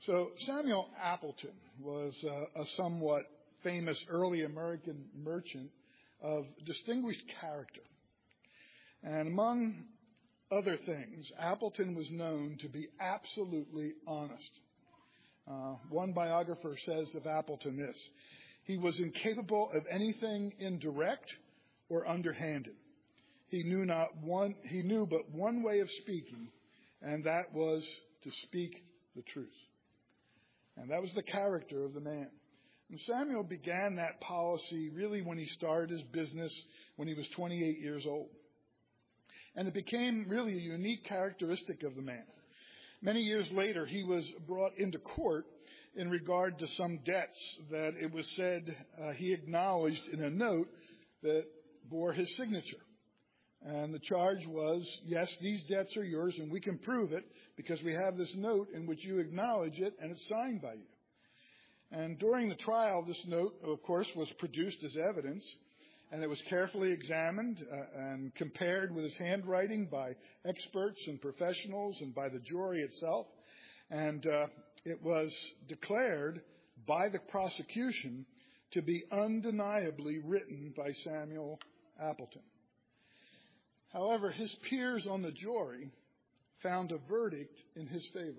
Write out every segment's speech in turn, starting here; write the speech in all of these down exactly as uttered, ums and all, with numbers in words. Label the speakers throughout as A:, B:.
A: So Samuel Appleton was a, a somewhat famous early American merchant of distinguished character. And among other things, Appleton was known to be absolutely honest. Uh, one biographer says of Appleton this: he was incapable of anything indirect or underhanded. He knew not one, he knew but one way of speaking, and that was to speak the truth. And that was the character of the man. And Samuel began that policy really when he started his business when he was twenty-eight years old. And it became really a unique characteristic of the man. Many years later, he was brought into court in regard to some debts that it was said uh, he acknowledged in a note that bore his signature. And the charge was, yes, these debts are yours, and we can prove it because we have this note in which you acknowledge it, and it's signed by you. And during the trial, this note, of course, was produced as evidence, and it was carefully examined uh, and compared with his handwriting by experts and professionals and by the jury itself. And uh, it was declared by the prosecution to be undeniably written by Samuel Appleton. However, his peers on the jury found a verdict in his favor.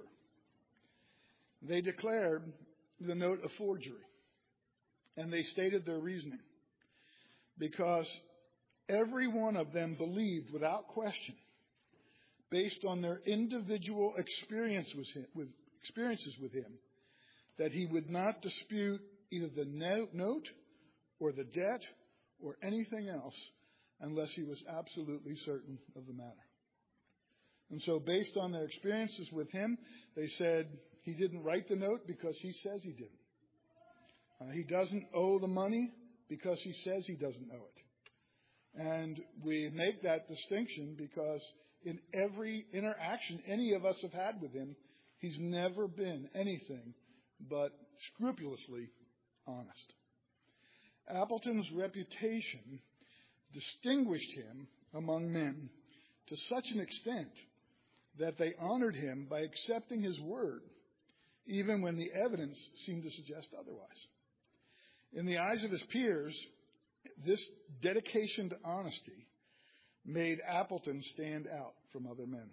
A: They declared the note a forgery, and they stated their reasoning. Because every one of them believed without question, based on their individual experience with him, with experiences with him, that he would not dispute either the note or the debt or anything else unless he was absolutely certain of the matter. And so based on their experiences with him, they said he didn't write the note because he says he didn't. Uh, he doesn't owe the money because he says he doesn't owe it. And we make that distinction because in every interaction any of us have had with him, he's never been anything but scrupulously honest. Appleton's reputation distinguished him among men to such an extent that they honored him by accepting his word, even when the evidence seemed to suggest otherwise. In the eyes of his peers, this dedication to honesty made Appleton stand out from other men.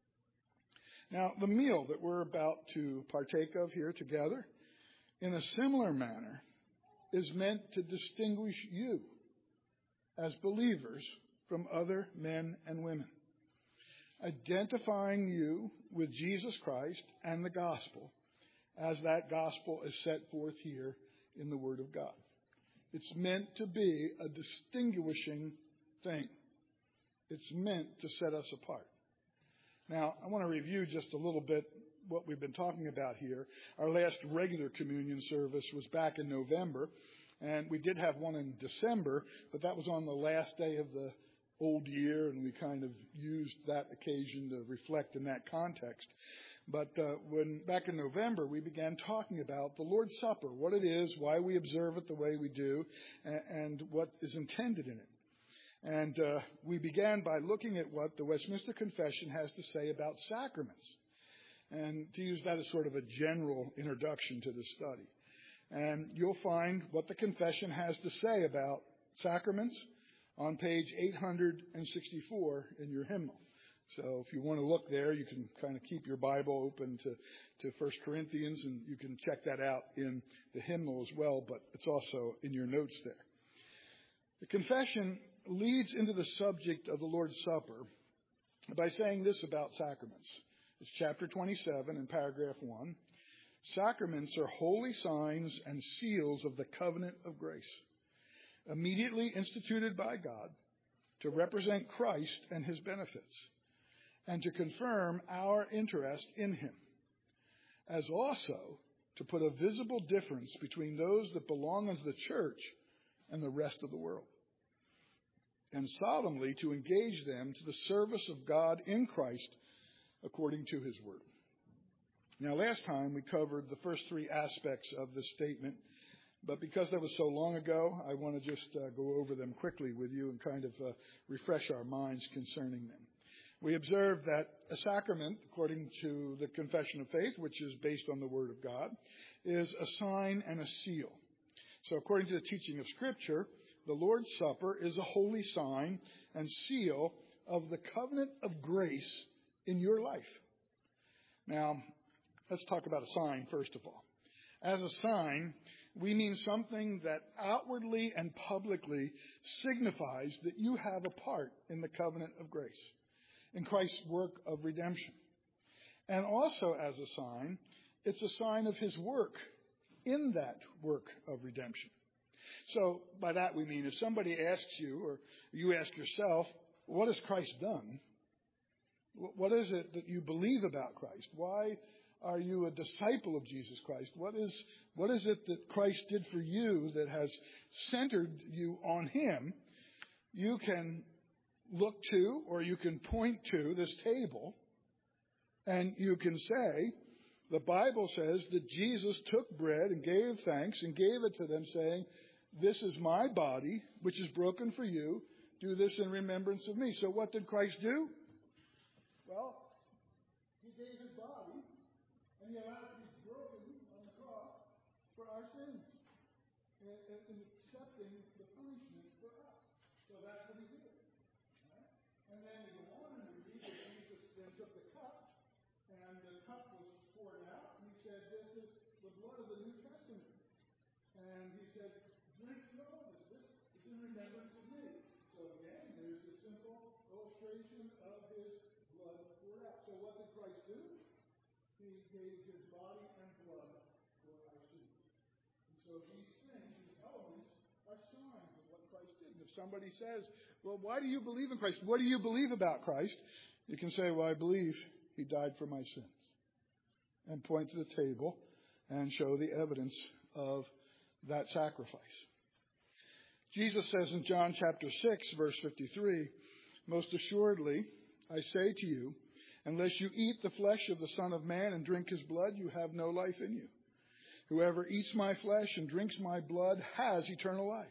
A: Now, the meal that we're about to partake of here together, in a similar manner, is meant to distinguish you as believers from other men and women, identifying you with Jesus Christ and the gospel as that gospel is set forth here in the Word of God. It's meant to be a distinguishing thing. It's meant to set us apart. Now, I want to review just a little bit what we've been talking about here. Our last regular communion service was back in November, and we did have one in December, but that was on the last day of the old year, and we kind of used that occasion to reflect in that context. But uh, when back in November, we began talking about the Lord's Supper, what it is, why we observe it the way we do, and, and what is intended in it. And uh, we began by looking at what the Westminster Confession has to say about sacraments, and to use that as sort of a general introduction to this study. And you'll find what the Confession has to say about sacraments on page eight hundred sixty-four in your hymnal. So if you want to look there, you can kind of keep your Bible open to, to First Corinthians, and you can check that out in the hymnal as well, but it's also in your notes there. The confession leads into the subject of the Lord's Supper by saying this about sacraments. It's chapter twenty-seven in paragraph one. Sacraments are holy signs and seals of the covenant of grace, immediately instituted by God to represent Christ and his benefits, and to confirm our interest in him, as also to put a visible difference between those that belong unto the church and the rest of the world, and solemnly to engage them to the service of God in Christ according to his word. Now, last time we covered the first three aspects of this statement, but because that was so long ago, I want to just uh, go over them quickly with you and kind of uh, refresh our minds concerning them. We observe that a sacrament, according to the Confession of Faith, which is based on the Word of God, is a sign and a seal. So according to the teaching of Scripture, the Lord's Supper is a holy sign and seal of the covenant of grace in your life. Now, let's talk about a sign first of all. As a sign, we mean something that outwardly and publicly signifies that you have a part in the covenant of grace, in Christ's work of redemption. And also as a sign, it's a sign of his work in that work of redemption. So by that we mean if somebody asks you, or you ask yourself, what has Christ done? What is it that you believe about Christ? Why are you a disciple of Jesus Christ? What is, what is it that Christ did for you that has centered you on him? You can look to, or you can point to this table, and you can say, the Bible says that Jesus took bread and gave thanks and gave it to them, saying, this is my body, which is broken for you. Do this in remembrance of me. So what did Christ do? Well, he gave his body, and he allowed it to be broken on the cross for our sins, in, in accepting the punishment for us. So that's what he did. Right? And then we go on and we read that Jesus then took the cup, and the cup was poured out, and he said, this is the blood of the New Testament. And he said, drink all of this. This is in remembrance of me. So again, there's a simple illustration of his blood poured out. So what did Christ do? He gave his body and blood for our sins. And so these things, these elements, are signs of what Christ did. And if somebody says, well, why do you believe in Christ? What do you believe about Christ? You can say, well, I believe he died for my sins. And point to the table and show the evidence of that sacrifice. Jesus says in John chapter six, verse fifty-three, most assuredly, I say to you, unless you eat the flesh of the Son of Man and drink his blood, you have no life in you. Whoever eats my flesh and drinks my blood has eternal life.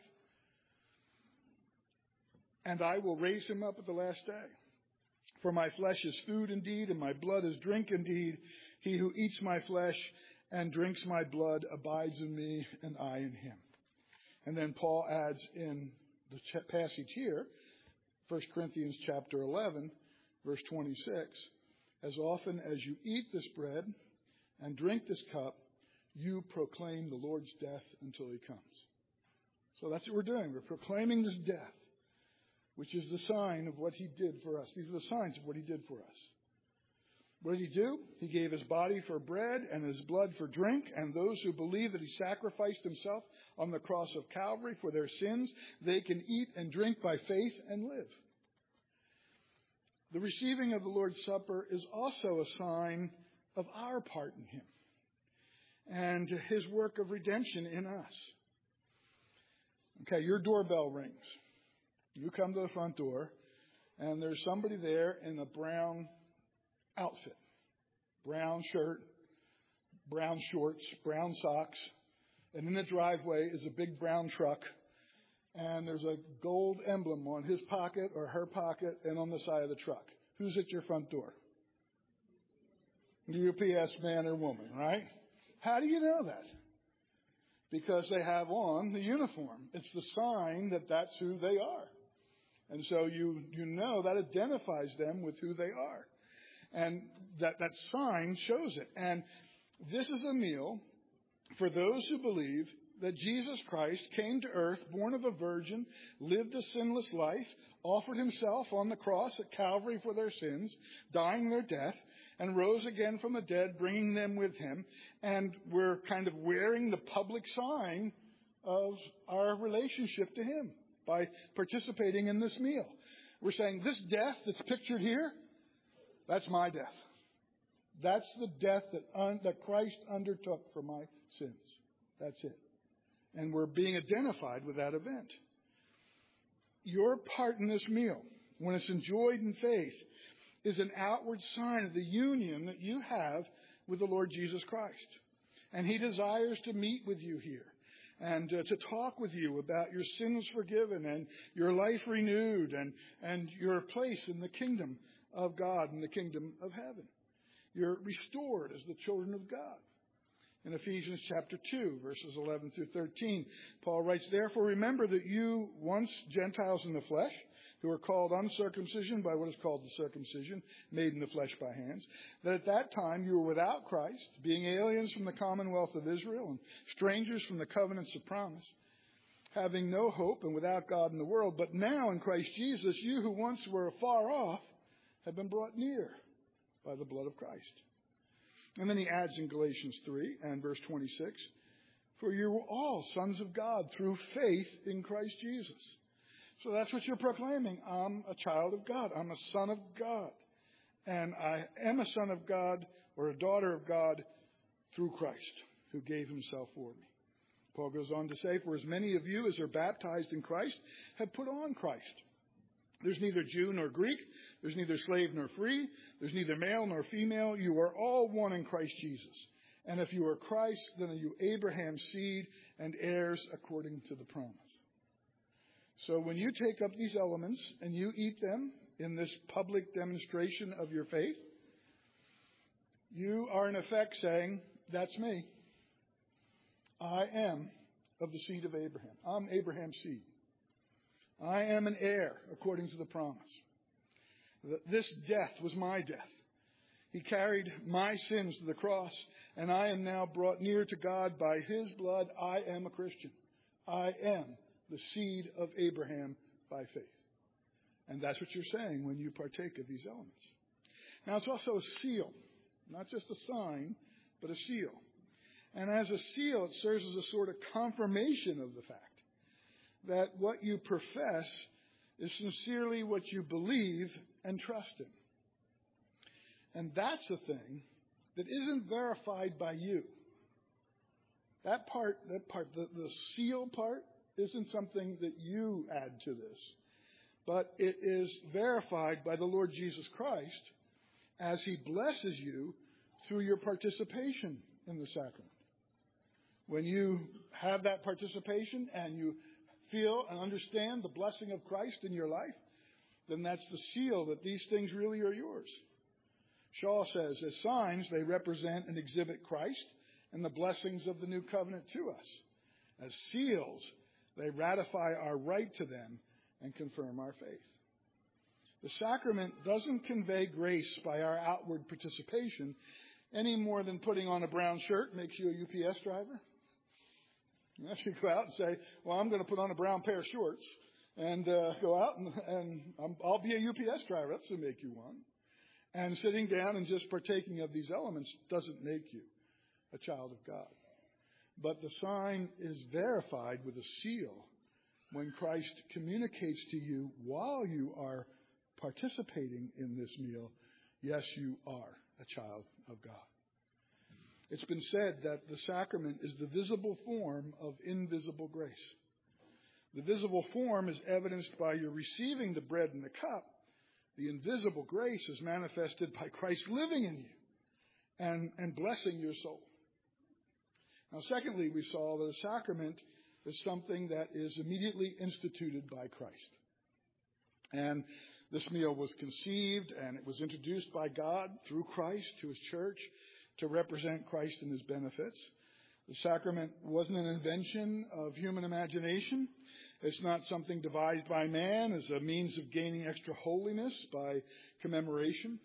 A: And I will raise him up at the last day. For my flesh is food indeed, and my blood is drink indeed. He who eats my flesh and drinks my blood abides in me, and I in him. And then Paul adds in the passage here, First Corinthians chapter eleven, verse twenty-six, as often as you eat this bread and drink this cup, you proclaim the Lord's death until he comes. So that's what we're doing. We're proclaiming this death, which is the sign of what he did for us. These are the signs of what he did for us. What did he do? He gave his body for bread and his blood for drink, and those who believe that he sacrificed himself on the cross of Calvary for their sins, they can eat and drink by faith and live. The receiving of the Lord's Supper is also a sign of our part in him and his work of redemption in us. Okay, your doorbell rings. You come to the front door, and there's somebody there in a brown outfit. Brown shirt, brown shorts, brown socks. And in the driveway is a big brown truck. And there's a gold emblem on his pocket or her pocket and on the side of the truck. Who's at your front door? The U P S man or woman, right? How do you know that? Because they have on the uniform. It's the sign that that's who they are. And so you, you know that identifies them with who they are. And that, that sign shows it. And this is a meal for those who believe that Jesus Christ came to earth, born of a virgin, lived a sinless life, offered himself on the cross at Calvary for their sins, dying their death, and rose again from the dead, bringing them with him. And we're kind of wearing the public sign of our relationship to him by participating in this meal. We're saying this death that's pictured here, that's my death. That's the death that, un, that Christ undertook for my sins. That's it. And we're being identified with that event. Your part in this meal, when it's enjoyed in faith, is an outward sign of the union that you have with the Lord Jesus Christ. And he desires to meet with you here and uh, to talk with you about your sins forgiven and your life renewed and, and your place in the kingdom of God in the kingdom of heaven. You're restored as the children of God. In Ephesians chapter two, verses eleven through thirteen, Paul writes, "Therefore remember that you, once Gentiles in the flesh, who are called uncircumcision by what is called the circumcision, made in the flesh by hands, that at that time you were without Christ, being aliens from the commonwealth of Israel and strangers from the covenants of promise, having no hope and without God in the world. But now in Christ Jesus, you who once were afar off have been brought near by the blood of Christ." And then he adds in Galatians three and verse twenty-six, "For you were all sons of God through faith in Christ Jesus." So that's what you're proclaiming. I'm a child of God. I'm a son of God. And I am a son of God or a daughter of God through Christ, who gave himself for me. Paul goes on to say, "For as many of you as are baptized in Christ have put on Christ. There's neither Jew nor Greek. There's neither slave nor free. There's neither male nor female. You are all one in Christ Jesus. And if you are Christ, then are you Abraham's seed and heirs according to the promise." So when you take up these elements and you eat them in this public demonstration of your faith, you are in effect saying, "That's me. I am of the seed of Abraham. I'm Abraham's seed. I am an heir according to the promise. This death was my death. He carried my sins to the cross, and I am now brought near to God by his blood. I am a Christian. I am the seed of Abraham by faith." And that's what you're saying when you partake of these elements. Now, it's also a seal, not just a sign, but a seal. And as a seal, it serves as a sort of confirmation of the fact that what you profess is sincerely what you believe and trust in. And that's a thing that isn't verified by you. That part, that part, the, the seal part, isn't something that you add to this, but it is verified by the Lord Jesus Christ as he blesses you through your participation in the sacrament. When you have that participation and you feel and understand the blessing of Christ in your life, then that's the seal that these things really are yours. Shaw says, "As signs, they represent and exhibit Christ and the blessings of the new covenant to us. As seals, they ratify our right to them and confirm our faith." The sacrament doesn't convey grace by our outward participation any more than putting on a brown shirt makes you a U P S driver. You have to go out and say, "Well, I'm going to put on a brown pair of shorts and uh, go out and, and I'm, I'll be a U P S driver." That's to make you one. And sitting down and just partaking of these elements doesn't make you a child of God. But the sign is verified with a seal when Christ communicates to you while you are participating in this meal, yes, you are a child of God. It's been said that the sacrament is the visible form of invisible grace. The visible form is evidenced by your receiving the bread and the cup. The invisible grace is manifested by Christ living in you and, and blessing your soul. Now, secondly, we saw that a sacrament is something that is immediately instituted by Christ. And this meal was conceived and it was introduced by God through Christ to his church to represent Christ and his benefits. The sacrament wasn't an invention of human imagination. It's not something devised by man as a means of gaining extra holiness by commemoration.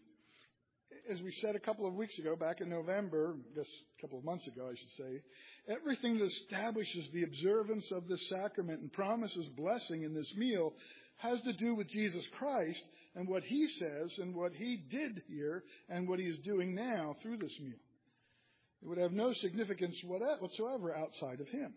A: As we said a couple of weeks ago, back in November, I guess a couple of months ago, I should say, everything that establishes the observance of this sacrament and promises blessing in this meal has to do with Jesus Christ and what he says and what he did here and what he is doing now through this meal. It would have no significance whatsoever outside of him.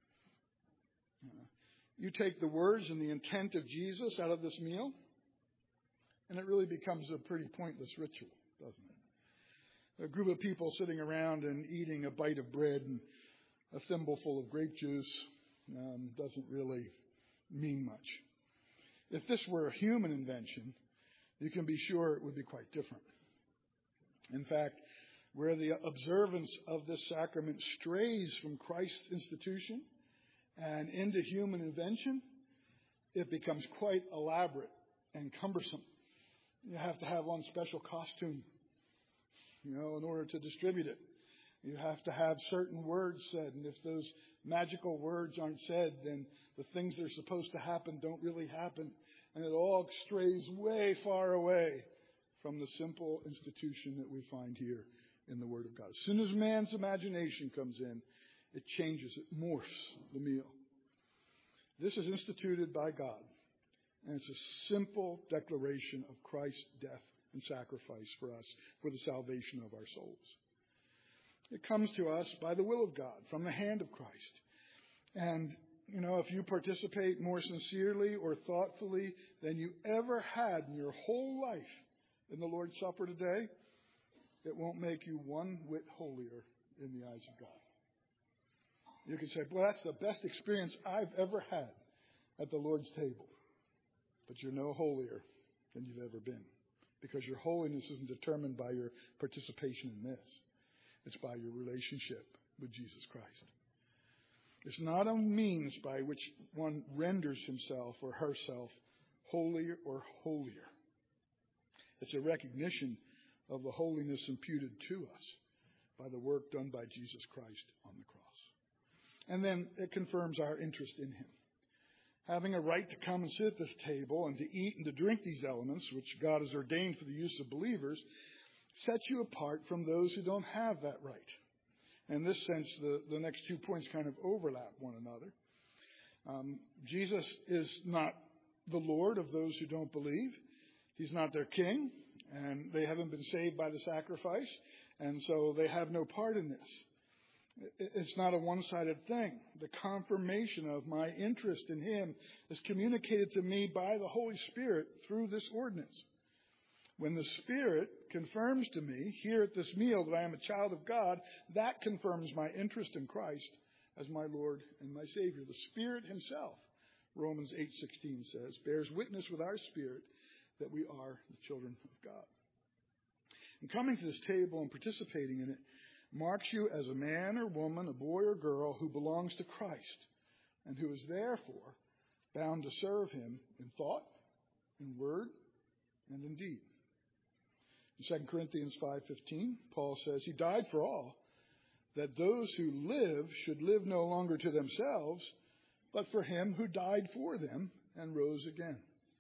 A: You take the words and the intent of Jesus out of this meal, and it really becomes a pretty pointless ritual, doesn't it? A group of people sitting around and eating a bite of bread and a thimbleful of grape juice um, doesn't really mean much. If this were a human invention, you can be sure it would be quite different. In fact, where the observance of this sacrament strays from Christ's institution and into human invention, it becomes quite elaborate and cumbersome You have to have on special costume, you know, in order to distribute it. You have to have certain words said, and if those magical words aren't said, then the things that are supposed to happen don't really happen, and it all strays way far away from the simple institution that we find here in the Word of God. As soon as man's imagination comes in, it changes, it morphs the meal. This is instituted by God, and it's a simple declaration of Christ's death and sacrifice for us for the salvation of our souls. It comes to us by the will of God, from the hand of Christ. And, you know, if you participate more sincerely or thoughtfully than you ever had in your whole life in the Lord's Supper today, it won't make you one whit holier in the eyes of God. You can say, well, that's the best experience I've ever had at the Lord's table. But you're no holier than you've ever been, because your holiness isn't determined by your participation in this. It's by your relationship with Jesus Christ. It's not a means by which one renders himself or herself holier or holier. It's a recognition of the holiness imputed to us by the work done by Jesus Christ on the cross. And then it confirms our interest in him. Having a right to come and sit at this table and to eat and to drink these elements, which God has ordained for the use of believers, sets you apart from those who don't have that right. In this sense, the, the next two points kind of overlap one another. Um, Jesus is not the Lord of those who don't believe. He's not their king, and they haven't been saved by the sacrifice, and so they have no part in this. It's not a one-sided thing. The confirmation of my interest in him is communicated to me by the Holy Spirit through this ordinance. When the Spirit confirms to me here at this meal that I am a child of God, that confirms my interest in Christ as my Lord and my Savior. The Spirit himself, Romans eight sixteen says, bears witness with our spirit that we are the children of God. And coming to this table and participating in it marks you as a man or woman, a boy or girl who belongs to Christ and who is therefore bound to serve him in thought, in word, and in deed. In Second Corinthians five fifteen, Paul says, he died for all, that those who live should live no longer to themselves, but for him who died for them and rose again.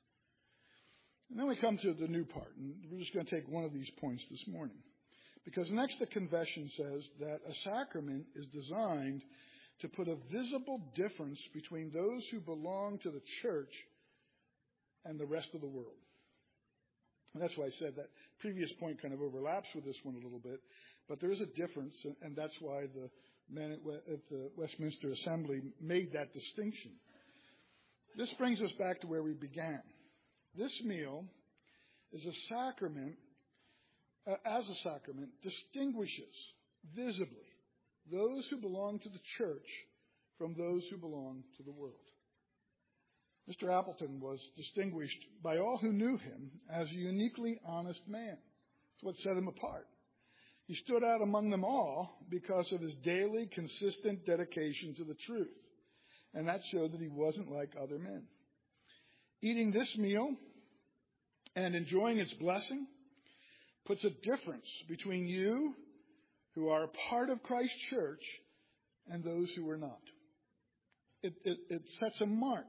A: And then we come to the new part, and we're just going to take one of these points this morning. Because next the confession says that a sacrament is designed to put a visible difference between those who belong to the church and the rest of the world. And that's why I said that previous point kind of overlaps with this one a little bit. But there is a difference, and that's why the men at the Westminster Assembly made that distinction. This brings us back to where we began. This meal is a sacrament, uh, as a sacrament, distinguishes visibly those who belong to the church from those who belong to the world. Mister Appleton was distinguished by all who knew him as a uniquely honest man. That's what set him apart. He stood out among them all because of his daily, consistent dedication to the truth. And that showed that he wasn't like other men. Eating this meal and enjoying its blessing puts a difference between you who are a part of Christ's church and those who are not. It, it, it sets a mark.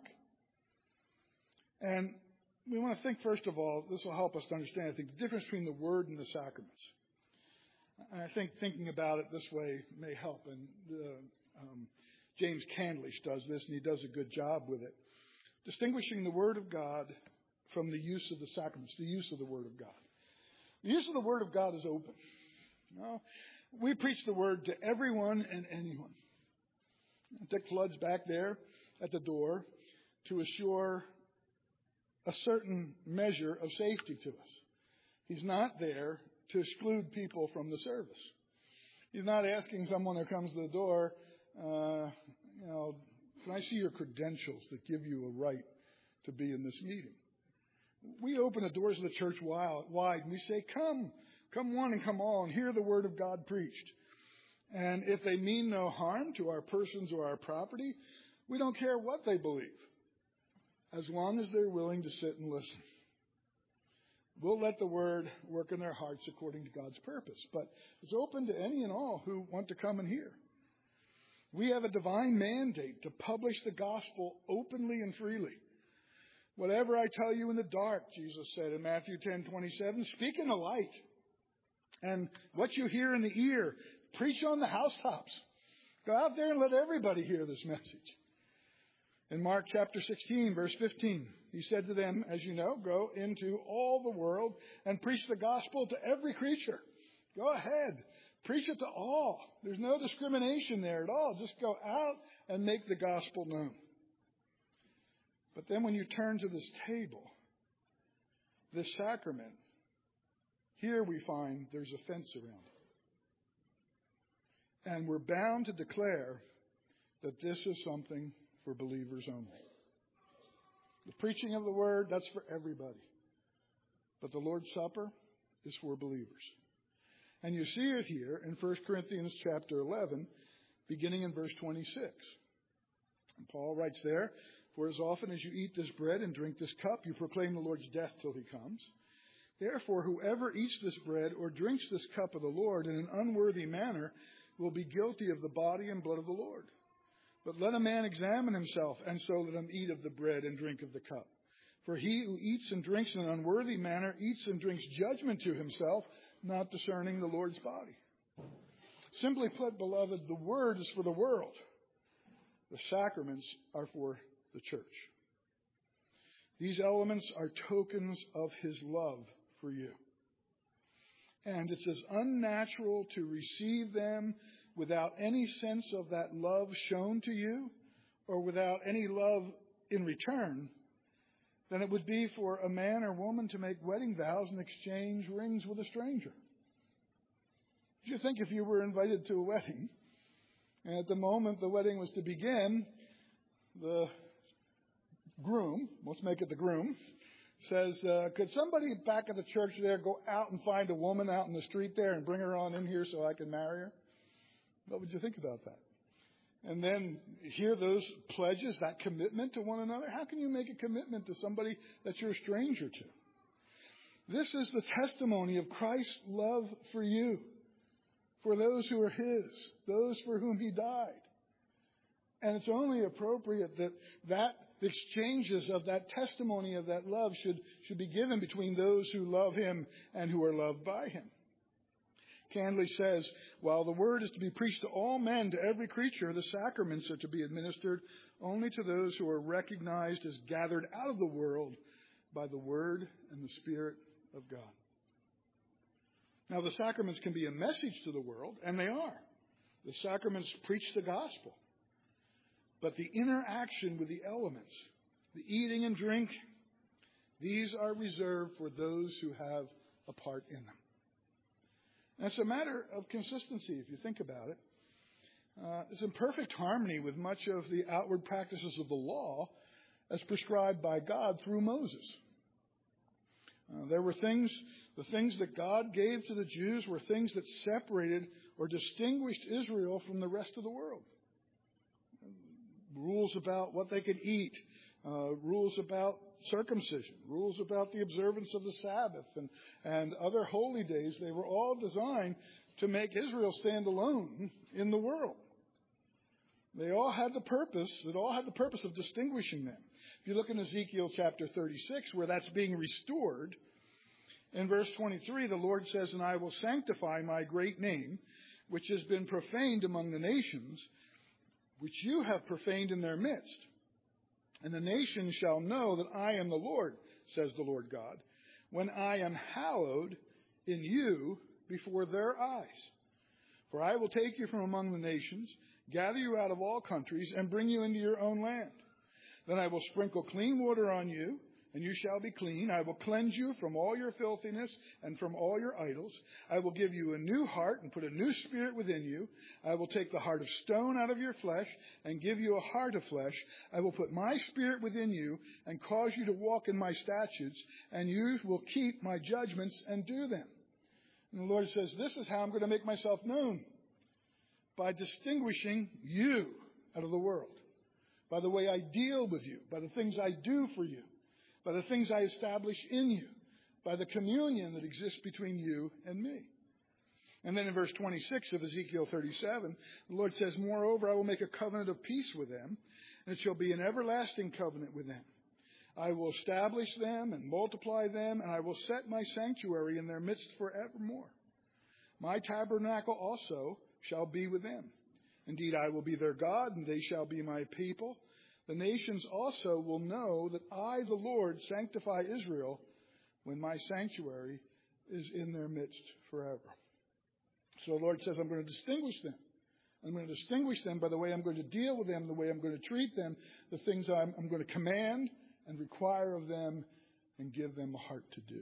A: And we want to think, first of all, this will help us to understand, I think, the difference between the Word and the sacraments. And I think thinking about it this way may help. And the, um, James Candlish does this, and he does a good job with it. Distinguishing the Word of God from the use of the sacraments, the use of the Word of God. The use of the Word of God is open. You know, we preach the Word to everyone and anyone. Dick Flood's back there at the door to assure a certain measure of safety to us. He's not there to exclude people from the service. He's not asking someone who comes to the door, uh, you know, can I see your credentials that give you a right to be in this meeting? We open the doors of the church wide and we say, come, come one and come all and hear the word of God preached. And if they mean no harm to our persons or our property, we don't care what they believe, as long as they're willing to sit and listen. we'll let the word work in their hearts according to God's purpose. But it's open to any and all who want to come and hear. We have a divine mandate to publish the gospel openly and freely. Whatever I tell you in the dark, Jesus said in Matthew ten twenty-seven, speak in the light. And what you hear in the ear, preach on the housetops. Go out there and let everybody hear this message. In Mark chapter sixteen, verse fifteen, he said to them, as you know, go into all the world and preach the gospel to every creature. Go ahead. Preach it to all. There's no discrimination there at all. Just go out and make the gospel known. But then when you turn to this table, this sacrament, here we find there's a fence around it. And we're bound to declare that this is something for believers only. The preaching of the word, that's for everybody. But the Lord's Supper is for believers. And you see it here in First Corinthians chapter eleven, beginning in verse twenty-six. And Paul writes there, for as often as you eat this bread and drink this cup, you proclaim the Lord's death till he comes. Therefore, whoever eats this bread or drinks this cup of the Lord in an unworthy manner will be guilty of the body and blood of the Lord. But let a man examine himself, and so let him eat of the bread and drink of the cup. For he who eats and drinks in an unworthy manner eats and drinks judgment to himself, not discerning the Lord's body. Simply put, beloved, the word is for the world. The sacraments are for the church. These elements are tokens of his love for you. And it's as unnatural to receive them without any sense of that love shown to you or without any love in return than it would be for a man or woman to make wedding vows and exchange rings with a stranger. Do you think if you were invited to a wedding and at the moment the wedding was to begin, the groom, let's make it the groom, says, uh, could somebody back at the church there go out and find a woman out in the street there and bring her on in here so I can marry her? What would you think about that? And then hear those pledges, that commitment to one another. How can you make a commitment to somebody that you're a stranger to? This is the testimony of Christ's love for you, for those who are his, those for whom he died. And it's only appropriate that that the exchanges of that testimony of that love should, should be given between those who love him and who are loved by him. Candley says, while the word is to be preached to all men, to every creature, the sacraments are to be administered only to those who are recognized as gathered out of the world by the word and the Spirit of God. Now, the sacraments can be a message to the world, and they are. The sacraments preach the gospel. But the interaction with the elements, the eating and drink, these are reserved for those who have a part in them. And it's a matter of consistency, if you think about it. Uh, it's in perfect harmony with much of the outward practices of the law as prescribed by God through Moses. Uh, there were things, the things that God gave to the Jews were things that separated or distinguished Israel from the rest of the world. Rules about what they could eat, uh, rules about circumcision, rules about the observance of the Sabbath and, and other holy days. They were all designed to make Israel stand alone in the world. They all had the purpose, it all had the purpose of distinguishing them. If you look in Ezekiel chapter thirty-six, where that's being restored, in verse twenty-three, the Lord says, and I will sanctify my great name, which has been profaned among the nations, which you have profaned in their midst. And the nations shall know that I am the Lord, says the Lord God, when I am hallowed in you before their eyes. For I will take you from among the nations, gather you out of all countries, and bring you into your own land. Then I will sprinkle clean water on you, and you shall be clean. I will cleanse you from all your filthiness and from all your idols. I will give you a new heart and put a new spirit within you. I will take the heart of stone out of your flesh and give you a heart of flesh. I will put my spirit within you and cause you to walk in my statutes, and you will keep my judgments and do them. And the Lord says, this is how I'm going to make myself known, by distinguishing you out of the world, by the way I deal with you, by the things I do for you, by the things I establish in you. by the communion that exists between you and me. And then in verse twenty-six of Ezekiel thirty-seven, the Lord says, moreover, I will make a covenant of peace with them, and it shall be an everlasting covenant with them. I will establish them and multiply them, and I will set my sanctuary in their midst forevermore. My tabernacle also shall be with them. Indeed, I will be their God, and they shall be my people. The nations also will know that I, the Lord, sanctify Israel when my sanctuary is in their midst forever. So the Lord says, I'm going to distinguish them. I'm going to distinguish them by the way I'm going to deal with them, the way I'm going to treat them, the things I'm, I'm going to command and require of them and give them a heart to do.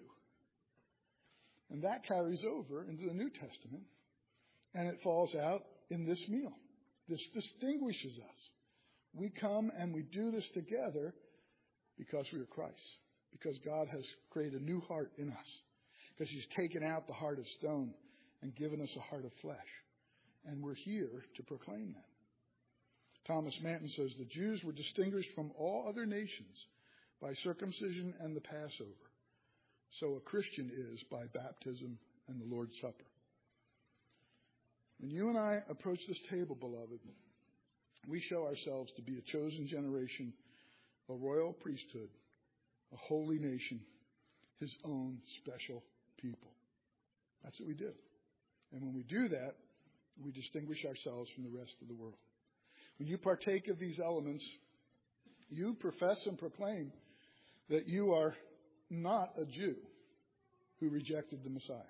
A: And that carries over into the New Testament, and it falls out in this meal. This distinguishes us. We come and we do this together because we are Christ, because God has created a new heart in us, because he's taken out the heart of stone and given us a heart of flesh. And we're here to proclaim that. Thomas Manton says the Jews were distinguished from all other nations by circumcision and the Passover. So a Christian is by baptism and the Lord's Supper. When you and I approach this table, beloved, we show ourselves to be a chosen generation, a royal priesthood, a holy nation, his own special people. That's what we do. And when we do that, we distinguish ourselves from the rest of the world. When you partake of these elements, you profess and proclaim that you are not a Jew who rejected the Messiah.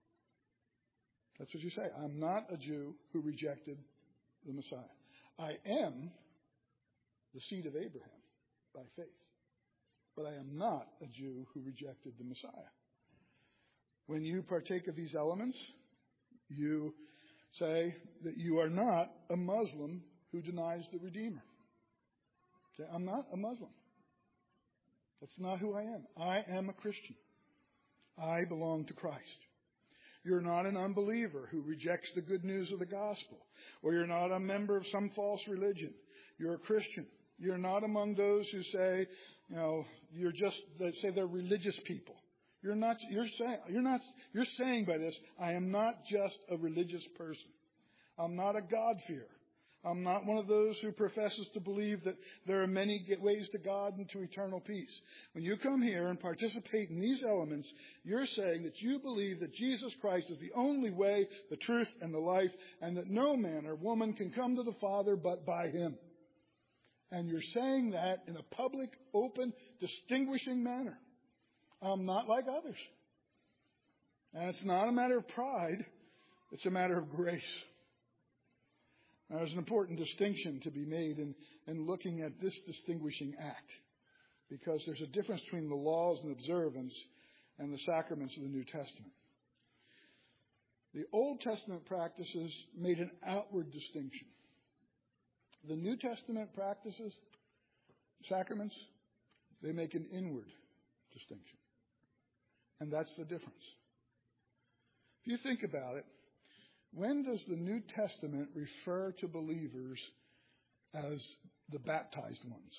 A: That's what you say. I'm not a Jew who rejected the Messiah. I am the seed of Abraham by faith. But I am not a Jew who rejected the Messiah. When you partake of these elements, you say that you are not a Muslim who denies the Redeemer. Say, I'm not a Muslim. That's not who I am. I am a Christian. I belong to Christ. You're not an unbeliever who rejects the good news of the gospel, or you're not a member of some false religion. You're a Christian. You're not among those who say, you know, you're just, they say they're religious people. You're not, you're saying, you're not, you're saying by this, I am not just a religious person. I'm not a God-fearer. I'm not one of those who professes to believe that there are many ways to God and to eternal peace. When you come here and participate in these elements, you're saying that you believe that Jesus Christ is the only way, the truth, and the life, and that no man or woman can come to the Father but by him. And you're saying that in a public, open, distinguishing manner. I'm not like others. And it's not a matter of pride. It's a matter of grace. Now, there's an important distinction to be made in, in looking at this distinguishing act, because there's a difference between the laws and observance and the sacraments of the New Testament. The Old Testament practices made an outward distinction. The New Testament practices, sacraments, they make an inward distinction. And that's the difference. If you think about it, when does the New Testament refer to believers as the baptized ones?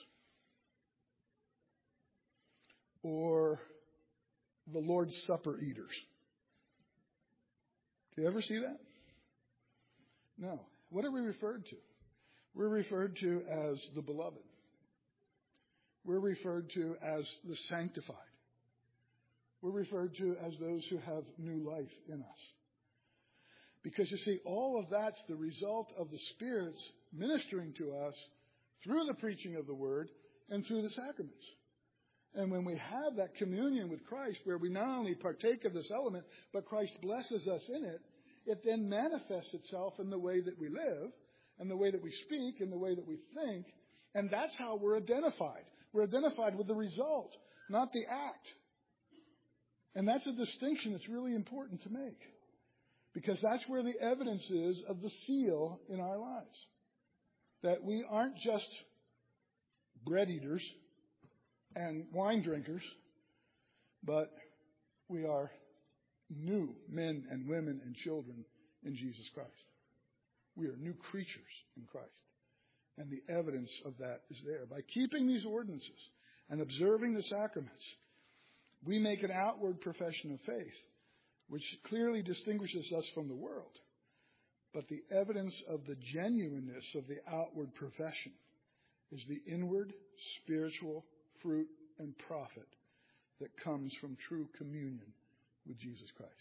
A: Or the Lord's Supper eaters? Do you ever see that? No. What are we referred to? We're referred to as the beloved. We're referred to as the sanctified. We're referred to as those who have new life in us. Because you see, all of that's the result of the Spirit's ministering to us through the preaching of the Word and through the sacraments. And when we have that communion with Christ, where we not only partake of this element, but Christ blesses us in it, it then manifests itself in the way that we live, and the way that we speak, and the way that we think. And that's how we're identified. We're identified with the result, not the act. And that's a distinction that's really important to make. Because that's where the evidence is of the seal in our lives. That we aren't just bread eaters and wine drinkers, but we are new men and women and children in Jesus Christ. We are new creatures in Christ. And the evidence of that is there. By keeping these ordinances and observing the sacraments, We make an outward profession of faith, which clearly distinguishes us from the world. But the evidence of the genuineness of the outward profession is the inward spiritual fruit and profit that comes from true communion with Jesus Christ.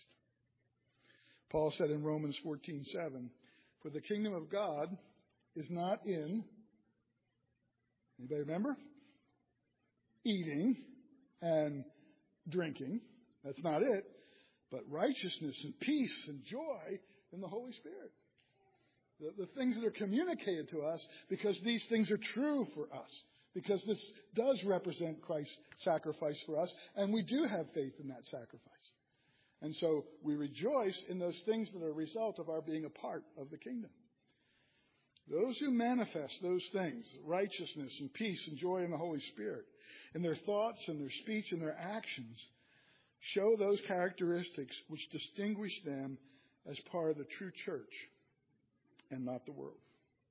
A: Paul said in Romans fourteen seven, "For the kingdom of God is not in," anybody remember? Eating and drinking. That's not it. But righteousness and peace and joy in the Holy Spirit. The, the things that are communicated to us because these things are true for us. Because this does represent Christ's sacrifice for us. And we do have faith in that sacrifice. And so we rejoice in those things that are a result of our being a part of the kingdom. Those who manifest those things, righteousness and peace and joy in the Holy Spirit, in their thoughts and their speech and their actions, show those characteristics which distinguish them as part of the true church and not the world.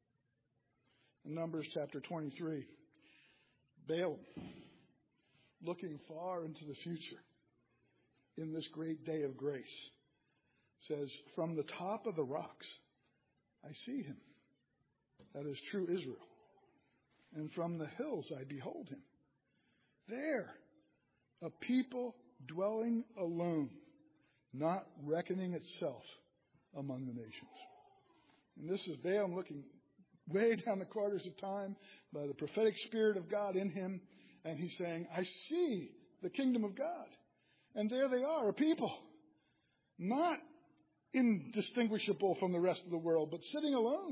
A: In Numbers chapter twenty-three, Balaam, looking far into the future in this great day of grace, says, "From the top of the rocks I see him, that is true Israel, and from the hills I behold him. There, a people dwelling alone, not reckoning itself among the nations." And this is Balaam looking way down the corridors of time by the prophetic spirit of God in him. And he's saying, I see the kingdom of God. And there they are, a people. Not indistinguishable from the rest of the world, but sitting alone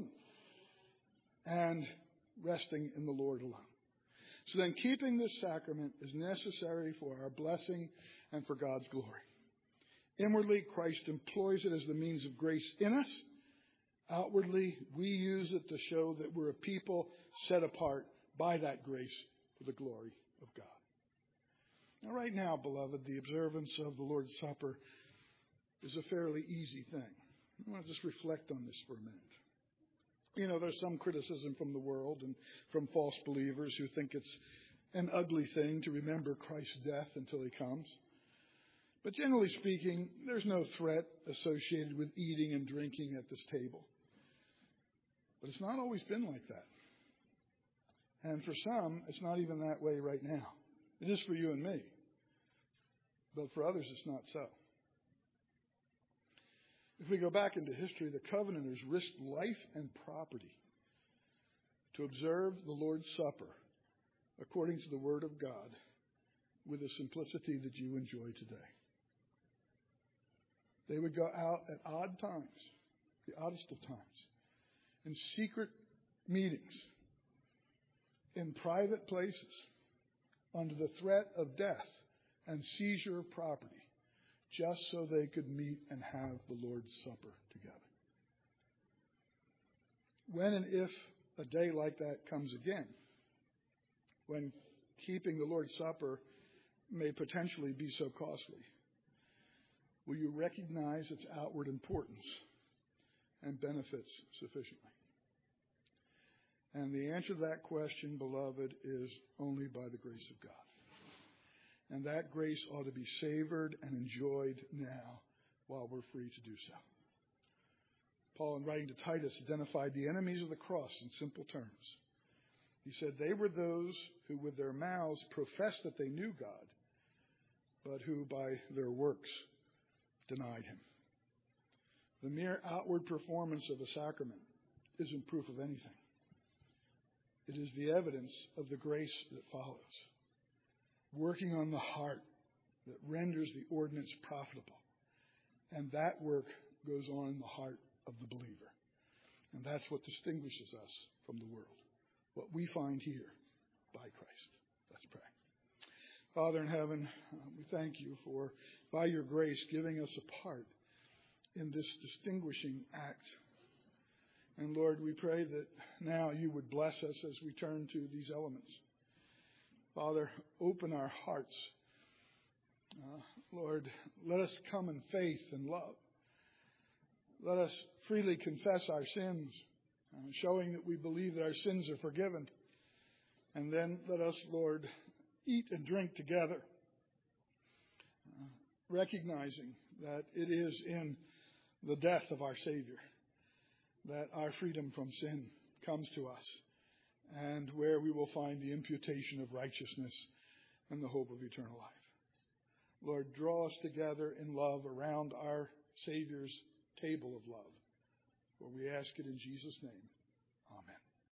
A: and resting in the Lord alone. So then keeping this sacrament is necessary for our blessing and for God's glory. Inwardly, Christ employs it as the means of grace in us. Outwardly, we use it to show that we're a people set apart by that grace for the glory of God. Now, right now, beloved, the observance of the Lord's Supper is a fairly easy thing. I want to just reflect on this for a minute. You know, there's some criticism from the world and from false believers who think it's an ugly thing to remember Christ's death until he comes. But generally speaking, there's no threat associated with eating and drinking at this table. But it's not always been like that. And for some, it's not even that way right now. It is for you and me. But for others, it's not so. If we go back into history, the Covenanters risked life and property to observe the Lord's Supper according to the Word of God with the simplicity that you enjoy today. They would go out at odd times, the oddest of times, in secret meetings, in private places, under the threat of death and seizure of property, just so they could meet and have the Lord's Supper together. When and if a day like that comes again, when keeping the Lord's Supper may potentially be so costly, will you recognize its outward importance and benefits sufficiently? And the answer to that question, beloved, is only by the grace of God. And that grace ought to be savored and enjoyed now while we're free to do so. Paul, in writing to Titus, identified the enemies of the cross in simple terms. He said they were those who with their mouths professed that they knew God, but who by their works denied him. The mere outward performance of a sacrament isn't proof of anything. It is the evidence of the grace that follows, working on the heart that renders the ordinance profitable. And that work goes on in the heart of the believer. And that's what distinguishes us from the world. What we find here by Christ. Let's pray. Father in heaven, uh, we thank you for, by your grace, giving us a part in this distinguishing act. And Lord, we pray that now you would bless us as we turn to these elements. Father, open our hearts. Uh, Lord, let us come in faith and love. Let us freely confess our sins, uh, showing that we believe that our sins are forgiven. And then let us, Lord, eat and drink together, recognizing that it is in the death of our Savior that our freedom from sin comes to us, and where we will find the imputation of righteousness and the hope of eternal life. Lord, draw us together in love around our Savior's table of love. For we ask it in Jesus' name. Amen.